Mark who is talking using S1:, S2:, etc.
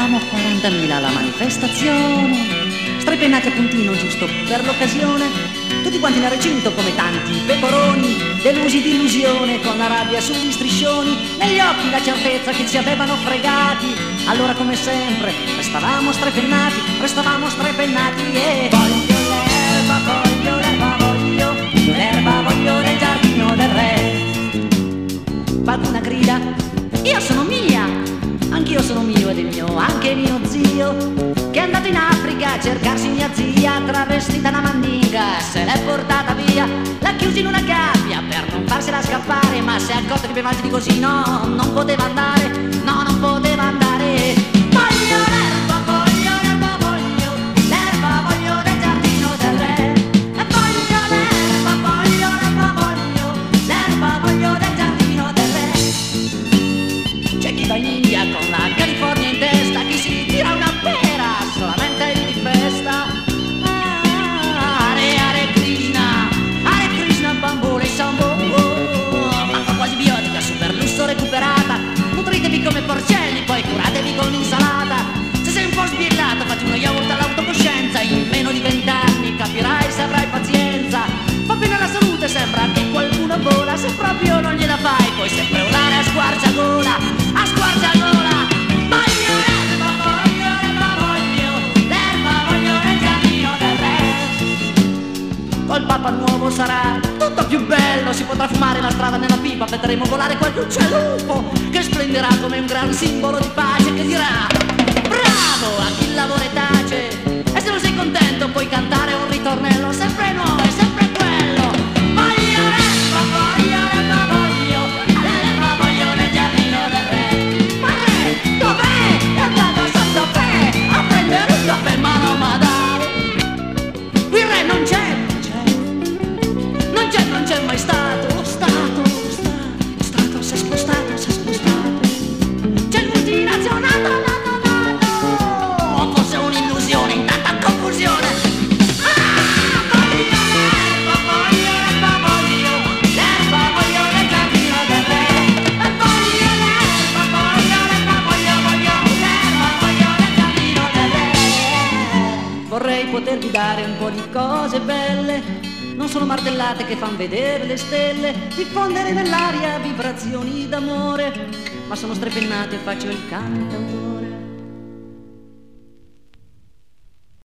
S1: Eravamo 40.000 alla manifestazione, strepennati a puntino giusto per l'occasione, tutti quanti nel recinto come tanti pecoroni, delusi di illusione con la rabbia sugli striscioni, negli occhi la certezza che ci avevano fregati. Allora come sempre restavamo strepennati e voglio l'erba, voglio nel giardino del re. Qualcuna grida, io sono mia, anch'io sono mio ed è mio anche mio zio, che è andato in Africa a cercarsi mia zia, travestita da mandinga, se l'è portata via, l'ha chiusa in una gabbia per non farsela scappare, ma si è accorta che più avanti di così no, non poteva andare, no, non poteva andare. Voglio l'erba, voglio nel giardino del re. E voglio l'erba, voglio nel giardino del re. C'è chi va in India con la California in testa, chi si tira una pera solamente di festa. Hare Krishna, bambole, sambo. Manca quasi biotica, super lusso recuperata. Nutritevi come porcelli, poi curatevi con l'insalata. Se sei un po' sbillato, fatti uno yogurt all'autocoscienza. In meno di 20 anni capirai se avrai pazienza. Fa bene alla salute, sembra che qualcuno vola. Se proprio non gliela fai, puoi sempre urlare a squarciagola, a squarciagola. Voglio l'erba, voglio nel giardino del re. Col Papa nuovo sarà tutto più bello, si potrà fumare la strada nella pipa, vedremo volare qualche uccelluffo che splenderà come un gran simbolo di pace, che dirà bravo a chi lavora e tace, e se non sei contento puoi cantare un ritornello sempre nuovo e sempre quello. Voglio l'erba, voglio nel giardino del re. Ma il re dov'è? È andato sotto te a prendere un caffè, ma no, ma dai, il re non c'è mai stato, si è spostato. C'è il multinazionale, no, forse è un'illusione in tanta confusione. Voglio l'erba, voglio nel giardino del re. E voglio l'erba, voglio nel giardino del re. Vorrei potervi dare un po' di cose belle, non sono martellate che fan vedere le stelle, diffondere nell'aria vibrazioni d'amore, ma sono strepennate e faccio il cantautore.